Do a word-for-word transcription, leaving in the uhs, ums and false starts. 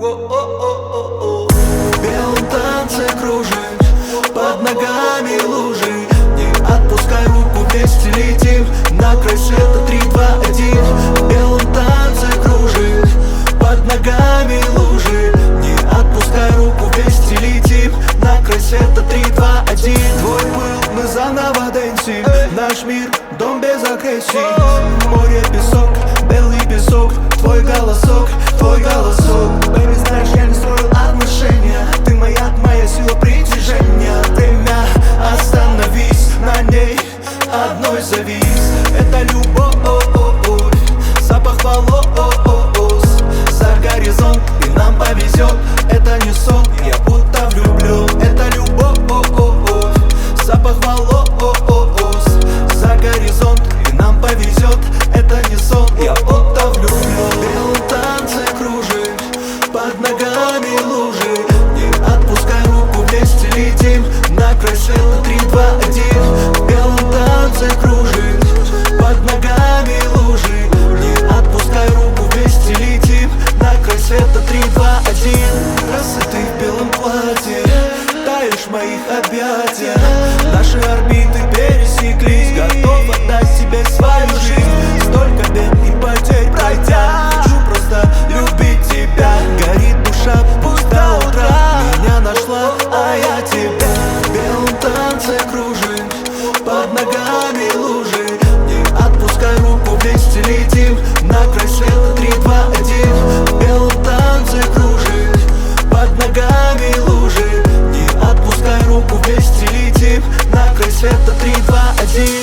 В белом танце кружим, под ногами лужи. Не отпускай руку, вместе летим на край света. Три, два, один. В белом танце кружим, под ногами лужи. Не отпускай руку, вместе летим на край света. Три, два, один. Твой пыл, мы заново дэнсим. Наш мир, дом без агрессии. Море, песок, белый песок. Твой голосок, твой голосок. Baby, знаешь, я не строил отношения. Ты моя, моя сила притяжения. Время, остановись на ней, одной завис. Это любовь, запах волос за горизонт, и нам повезет. Это не сон, я будто влюблен. Это любовь, запах волос за горизонт, и нам повезет. Это не сон, я будто влюблен. В белом танце кружим, под ногами лужи. Не отпускай руку, вместе летим на край света. Три, два, один. В белом танце кружим, под ногами лужи. Не отпускай руку, вместе летим на край света. Три, два, один. Раз и ты в белом платье, таешь в моих объятиях. Наши орбиты пересеклись. Готов отдать тебе свою жизнь. Столько бед и потерь пройдя, хочу просто любить тебя. Горит душа, пусть до утра. Меня нашла, а я тебя. В белом танце кружим, под ногами лужи. Не отпускай руку, вместе летим на край света. Три, два, один. В белом танце кружим, под ногами лужи. Не отпускай руку, вместе летим на край света. Три, два, один.